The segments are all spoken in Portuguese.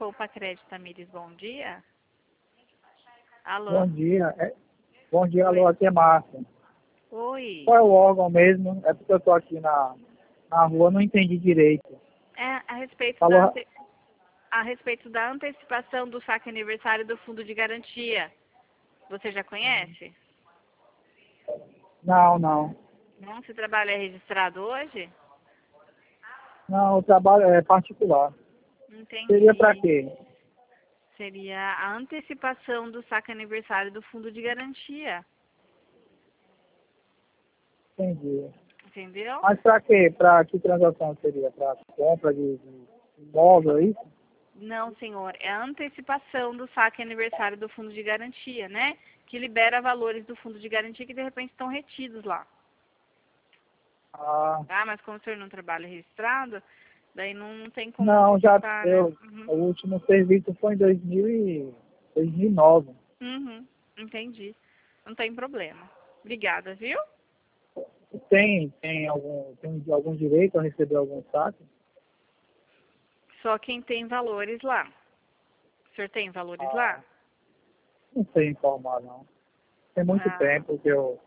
Poupa Crédito, Tamires, bom dia. Alô? Bom dia. Bom dia, Oi. alô, aqui é Márcio. Oi. Qual é o órgão mesmo? É porque eu tô aqui na rua, não entendi direito. É Falou, a respeito da antecipação do saque aniversário do Fundo de Garantia. Você já conhece? não, não. Não? Você trabalha registrado hoje? Não, o trabalho é particular. Seria para Entendi. quê? Seria a antecipação do saque aniversário do Fundo de Garantia. Entendi. Entendeu? Mas para quê? Para que transação seria? Para compra de imóvel, é isso? Não, senhor. É a antecipação do saque aniversário do Fundo de Garantia, né? Que libera valores do Fundo de Garantia que de repente estão retidos lá. Ah, Ah, mas como o senhor não trabalha registrado, daí não tem como não, já antecipar, né? eu, o último serviço foi em 2009. Entendi. Não tem problema. Obrigada, viu? Tem algum direito a receber algum saque? Só quem tem valores lá. O senhor tem valores lá? Não sei informar, não. Tem muito Ah, tempo que eu...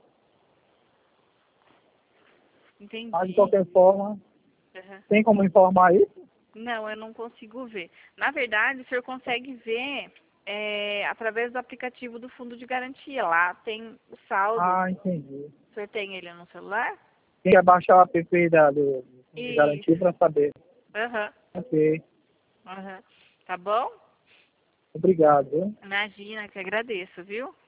Mas, de entendi. qualquer forma, Uhum. tem como informar isso? Não, eu não consigo ver. Na verdade, o senhor consegue ver através do aplicativo do Fundo de Garantia. Lá tem o saldo. Ah, entendi. O senhor tem ele no celular? Tem que baixar o app do Fundo de Garantia Isso. para saber. Aham. Ok. Aham. Tá bom? Obrigado, viu? Imagina, que agradeço, viu?